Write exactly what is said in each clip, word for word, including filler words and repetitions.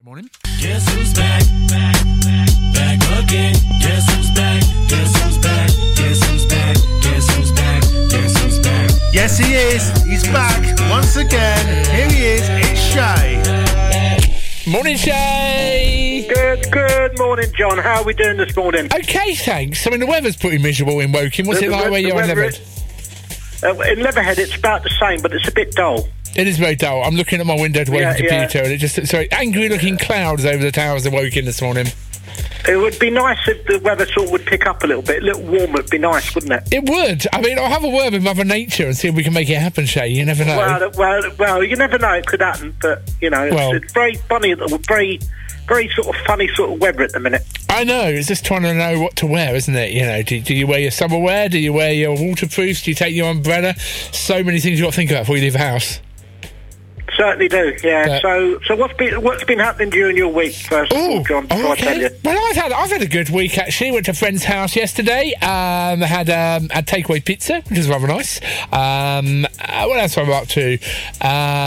Good morning. Guess who's back, back, back, back again. Guess who's back, guess who's back, guess who's back, guess who's back, guess who's back. Yes, he is. He's back once again. Here he is. It's Shay. Morning, Shay. Good, good morning, John. How are we doing this morning? Okay, thanks. I mean, the weather's pretty miserable in Woking. What's The- it the like we- where the you're in weather Leatherhead? Uh, in Leatherhead, it's about the same, but it's a bit dull. It is very dull. I'm looking at my window to work Yeah, the yeah. computer, and it just sorry, angry-looking clouds over the towers of Woking this morning. It would be nice if the weather sort of would pick up a little bit. A little warmer would be nice, wouldn't it? It would. I mean, I'll have a word with Mother Nature and see if we can make it happen, Shay. You never know. Well, well, well, you never know. It could happen, but, you know, it's, Well- it's very funny, very, very sort of funny sort of weather at the minute. I know. It's just trying to know what to wear, isn't it? You know, do, do you wear your summer wear? Do you wear your waterproofs? Do you take your umbrella? So many things you've got to think about before you leave the house. Certainly do, yeah. Yeah. So, so what's been what's been happening during your week, first of all, John? Before oh, I tell you. Well, I've had I've had a good week actually. Went to a friend's house yesterday. Um, had um, had takeaway pizza, which was rather nice. Um, uh, what else was I up to? Uh,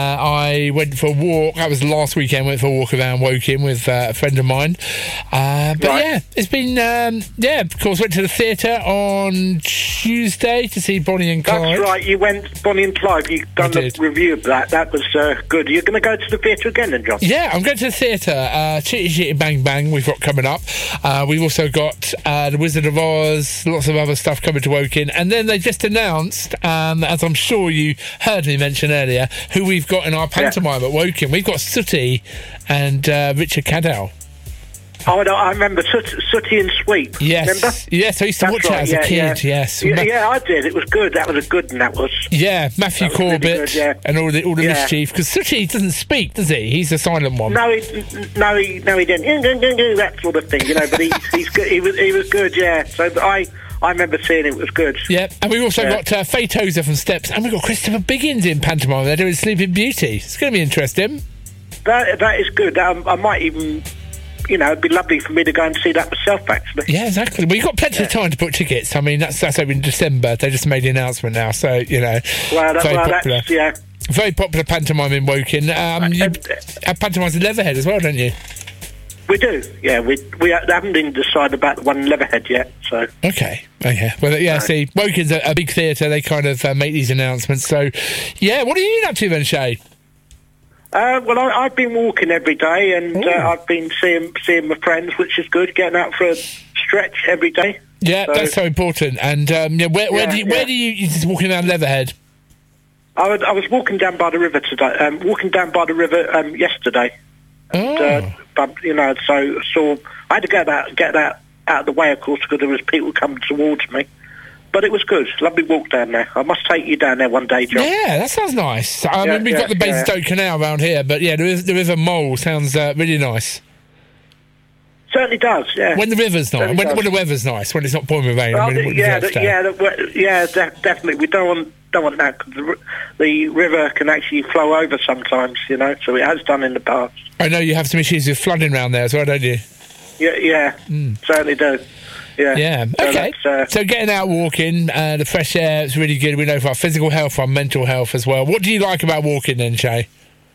I went for a walk. That was last weekend. Went for a walk around Woking with uh, a friend of mine. Uh, but Right. yeah, it's been um, yeah. Of course, went to the theatre on Tuesday to see Bonnie and Clyde. That's right. You went Bonnie and Clyde. You done I the did. review of that. That was uh, good. You're going to go to the theatre again, then, John? Yeah, I'm going to the theatre. Uh, Chitty Chitty Bang Bang we've got coming up. Uh, we've also got uh, The Wizard of Oz, lots of other stuff coming to Woking. And then they just announced, um, as I'm sure you heard me mention earlier, who we've got in our pantomime at Woking. We've got Sooty and uh, Richard Cadell. Oh, no, I remember Soot, Sooty and Sweep. Yes. Remember? Yes, I used to That's watch that right, as yeah, a kid, yeah. yes. Yeah, Ma- yeah, I did. It was good. That was a good one, that was. yeah, Matthew That was really Corbett good, yeah. and all the all the Yeah. mischief. Because Sooty doesn't speak, does he? He's a silent one. No, he, no, he, no, he didn't. That sort of thing, you know. But he, he's good. He was, he was good. Yeah. So I, I remember seeing it. It was good. Yeah, and we've also Yeah. got uh, Faye Tozer from Steps, and we've got Christopher Biggins in pantomime. They're doing Sleeping Beauty. It's going to be interesting. That that is good. Um, I might even, you know, it'd be lovely for me to go and see that myself. Actually. Yeah, exactly. Well, you've got plenty of time to book tickets. I mean, that's that's over in December. They just made the announcement now, so you know, Well, that, very well, popular. that's yeah. Very popular pantomime in Woking. Um, you And- have pantomimes in Leatherhead as well, don't you? We do. Yeah, we we haven't even decided about the one in Leatherhead yet. So. Okay, okay. Well, yeah. See, Woking's a, a big theatre. They kind of uh, make these announcements. So, yeah. What are you up to then, Shay? Uh, well, I, I've been walking every day, and Ooh. uh, I've been seeing seeing my friends, which is good. Getting out for a stretch every day. Yeah, So- that's so important. And um, yeah, where, where Yeah, do you, where yeah. do you? You're just walking around Leatherhead. I was, I was walking down by the river today. Um, walking down by the river um, yesterday. Oh. Uh, but you know, so so I had to get that get that out of the way, of course, because there was people coming towards me. But it was good. Lovely walk down there. I must take you down there one day, John. Yeah, that sounds nice. I Yeah, mean, we've yeah, got the Basingstoke yeah. Canal around here, but yeah, the, riv- the River Mole sounds uh, really nice. Certainly does. Yeah. When the river's nice, Certainly when, does. when the weather's nice, when it's not pouring with rain. Well, when, when yeah, it's the, yeah, the, yeah, de- definitely. We don't want don't want that 'cause the, r- the river can actually flow over sometimes, you know. So it has done in the past. I know you have some issues with flooding around there as well, don't you? Yeah, yeah, certainly do. Yeah, Yeah. So Okay. that's, uh, So getting out walking, uh, the fresh air is really good. We know for our physical health, our mental health as well. What do you like about walking then, Shay?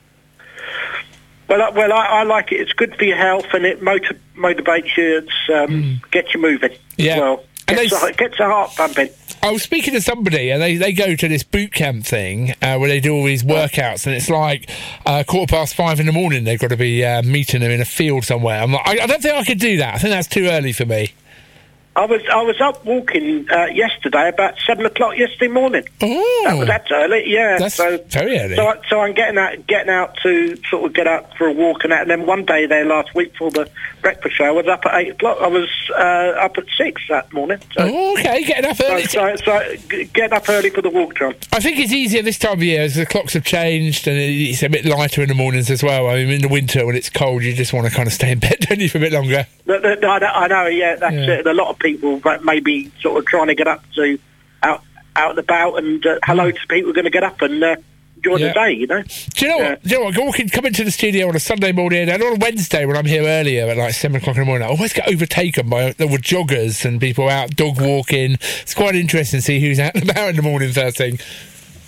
well, I, well, I, I like it. It's good for your health, and it motiv- motivates you. It's um, gets you moving. Yeah. As well, And gets, they- the, gets the heart pumping. I was speaking to somebody, and they, they go to this boot camp thing uh, where they do all these workouts, and it's like uh, quarter past five in the morning. They've got to be uh, meeting them in a field somewhere. I'm like, I, I don't think I could do that. I think that's too early for me. I was I was up walking uh, yesterday about seven o'clock yesterday morning. Oh, That was that's early, yeah. That's so very early. So, I, so I'm getting out, getting out to sort of get out for a walk and that. And then one day there last week for the breakfast show, I was up at eight o'clock. I was uh, up at six that morning. So, Oh, okay, getting up so, early. so, so g- getting up early for the walk, John. I think it's easier this time of year as the clocks have changed and it's a bit lighter in the mornings as well. I mean, in the winter when it's cold, you just want to kind of stay in bed, don't you, for a bit longer? The, the, I, know- I know, yeah, that's Yeah. it. A lot of people that maybe sort of trying to get up to out out and about and uh, hello to people who are going to get up and uh, enjoy Yeah. the day, you know. Do you know Yeah. what? Do you know what? Walking, come into the studio on a Sunday morning and on a Wednesday when I'm here earlier at like seven o'clock in the morning, I always get overtaken by there were joggers and people out dog walking. It's quite interesting to see who's out and about in the morning first thing.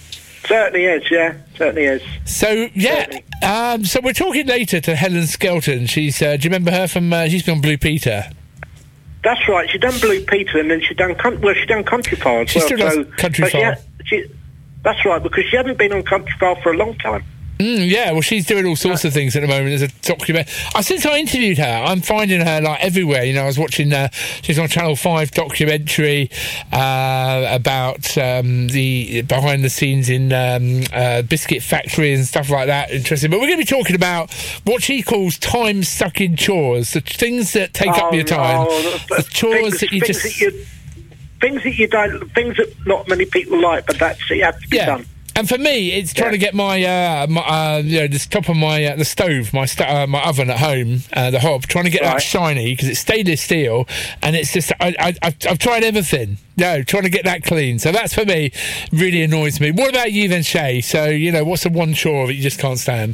Certainly is, yeah. Certainly is. So, yeah. Certainly. Um, so we're talking later to Helen Skelton. She's, uh, do you remember her from, uh, she's been on Blue Peter? That's right. She done Blue Peter, and then she done con- well. She done Country File as She well. still does so, Country so she File. ha- she, that's right, because she hadn't been on Country File for a long time. Mm, yeah, well, she's doing all sorts of things at the moment. There's a document. Uh, since I interviewed her, I'm finding her like everywhere. You know, I was watching. Uh, she's on Channel Five documentary uh, about um, the behind the scenes in um, uh, biscuit factory and stuff like that. Interesting. But we're going to be talking about what she calls time sucking chores, the things that take Oh, up your time, no, the chores things, that you things just that you, things that you don't, things that not many people like, but that's it has to be yeah. done. And for me, it's trying Yeah. to get my, uh, my uh, you know, the top of my uh, the stove, my st- uh, my oven at home, uh, the hob, trying to get that Right. shiny because it's stainless steel, and it's just I, I I've, I've tried everything. No, trying to get that clean. So that's for me really annoys me. What about you then, Shay? So you know, what's the one chore that you just can't stand?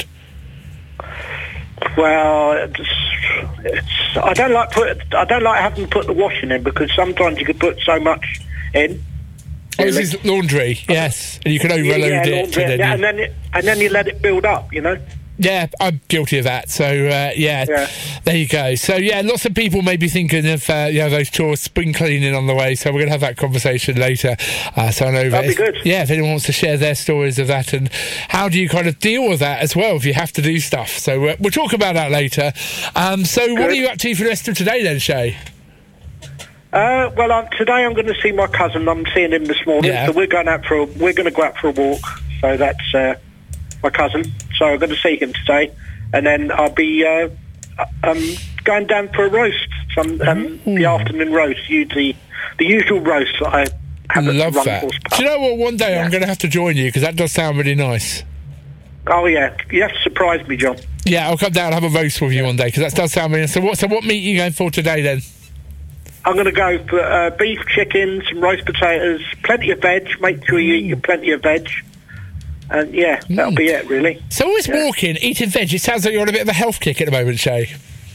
Well, it's, it's, I don't like put. I don't like having to put the washing in because sometimes you can put so much in. Oh, this is laundry, yes, and you can overload yeah, it. laundry, and then yeah, you- and then it, and then you let it build up. You know. Yeah, I'm guilty of that. So, uh, yeah, Yeah. there you go. So, yeah, lots of people may be thinking of, uh, you know, those chores, spring cleaning on the way. So we're going to have that conversation later. Uh, so I know That'd be if, good. Yeah, if anyone wants to share their stories of that and how do you kind of deal with that as well if you have to do stuff. So uh, we'll talk about that later. Um, so what Good. are you up to for the rest of today then, Shay? Uh, well, I'm, today I'm going to see my cousin. I'm seeing him this morning, Yeah. so we're going out for a, we're going to go out for a walk. So that's uh, my cousin. So I'm going to see him today, and then I'll be uh, um, going down for a roast, some um, the afternoon roast, usually the usual roast that I have at Love Run that. Horse Do Pub. you know what? One day Yeah. I'm going to have to join you because that does sound really nice. Oh yeah, you have to surprise me, John. Yeah, I'll come down and have a roast with you one day because that does sound really nice. So what, so what meat are you going for today then? I'm going to go for uh, beef, chicken, some roast potatoes, plenty of veg. Make sure you eat your plenty of veg. And yeah, that'll be it, really. So always Yeah. walking, eating veg, it sounds like you're on a bit of a health kick at the moment, Shay.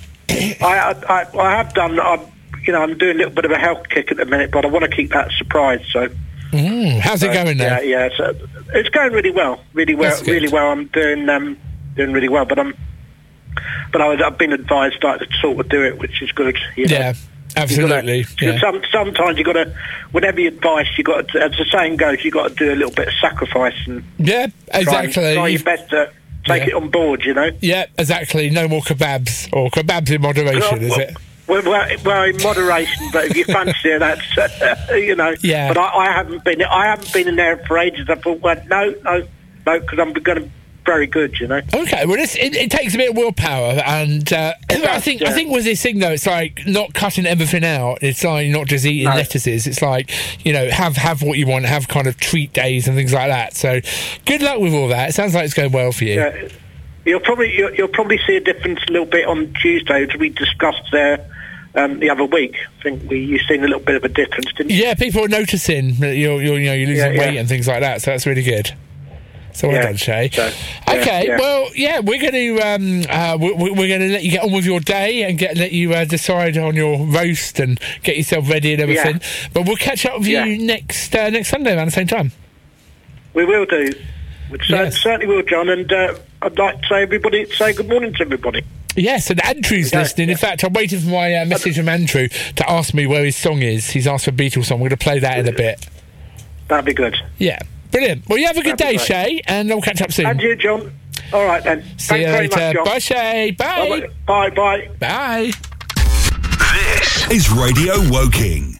I, I, I, I have done. I'm, you know, I'm doing a little bit of a health kick at the minute, but I want to keep that a surprise. So, Mm, how's it going now? yeah, yeah. So it's going really well, really well, That's good. really well. I'm doing, um, doing really well. But I'm, but I was, I've been advised like, to sort of do it, which is good. You know? Yeah, absolutely. You gotta- Yeah. Some, sometimes you got to, whatever your advice, you got to, as the saying goes, you got to do a little bit of sacrifice and yeah, try, and, exactly. try your best to take Yeah. it on board. You know. Yeah, exactly. No more kebabs or kebabs in moderation, is well, it? Well, well, well, in moderation, but if you fancy it, that's uh, you know. Yeah. But I, I haven't been. I haven't been in there for ages. I thought, well, no, no, no, because I'm going to very good, you know. Okay, well, it's, it, it takes a bit of willpower, and uh, I does, think I yeah. think with this thing though, it's like not cutting everything out. It's like not just eating No. lettuces. It's like you know, have have what you want, have kind of treat days and things like that. So, good luck with all that. It sounds like it's going well for you. Yeah. You'll probably you'll, you'll probably see a difference a little bit on Tuesday, as we discussed there um, the other week. I think we you've seen a little bit of a difference, didn't you? Yeah, people are noticing that you're, you're you know you're losing Yeah, yeah. weight and things like that. So that's really good. So well Yeah. done, Shay. So, yeah, okay, yeah. well, yeah, we're going to um, uh, we, we- we're going to let you get on with your day and get let you uh, decide on your roast and get yourself ready and everything. But we'll catch up with Yeah. you next uh, next Sunday around the same time. We will do. We cer- Yes. certainly will, John. And uh, I'd like to say everybody say good morning to everybody. Yes, and Andrew's Yeah, listening. In yeah. fact, I'm waiting for my uh, message from Andrew to ask me where his song is. He's asked for a Beatles song. We're going to play that in a bit. That'd be good. Yeah, brilliant. Well, you have a good That'd day, be Shay, and we'll catch up soon. And you, John. All right then. See Thanks you very later. much, John. Bye, Shay. Bye. Bye. Bye. Bye. Bye. This is Radio Woking.